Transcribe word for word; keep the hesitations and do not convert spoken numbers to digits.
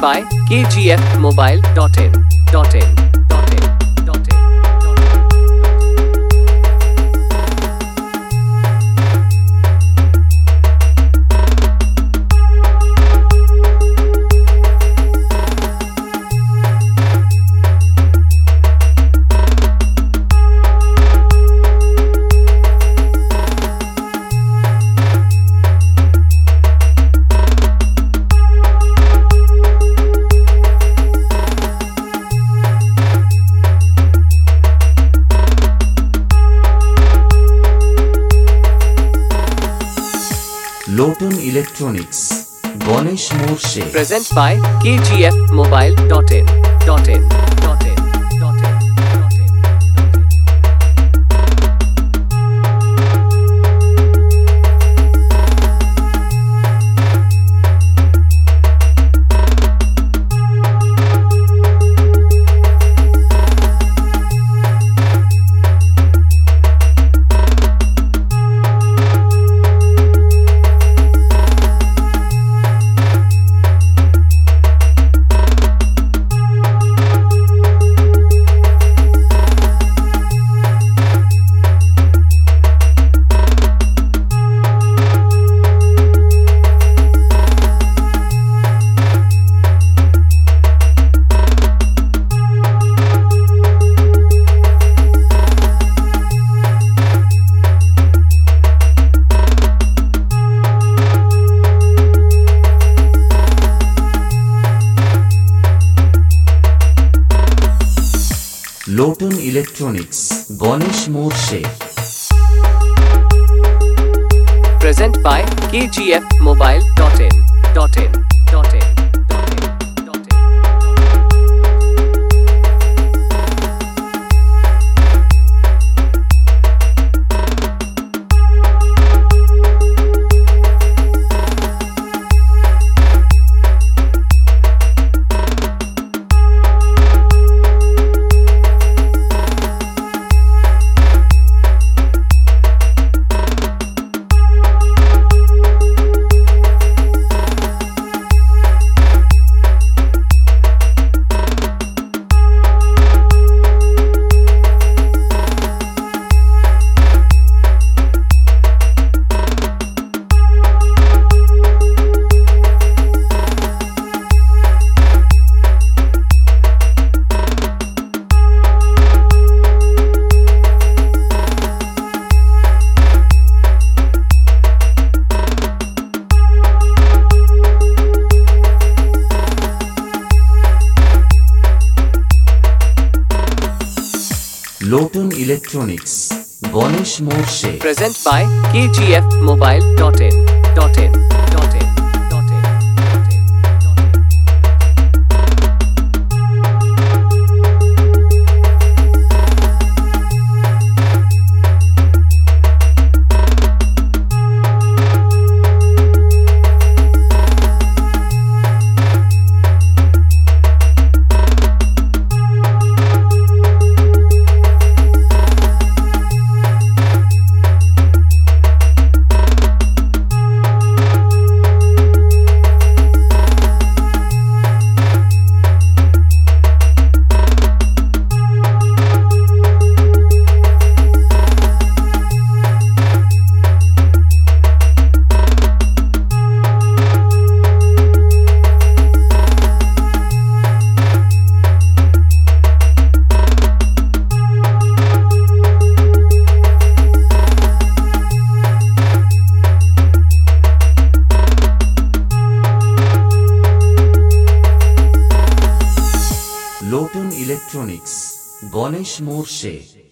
by k g f mobile dot in dot in dot in dot in. Loton Electronics, Ganesh Morshe. Present by k g f mobile dot in dot in dot in dot in dot in. Loton Electronics, Ganesh Morshe. Present by k g f mobile dot in dot in dot in dot in dot in. Loton Electronics, Ganesh Morshe. Present by k g f mobile dot in dot in dot in dot in dot in dot in. Loton Electronics, Ganesh Morshe.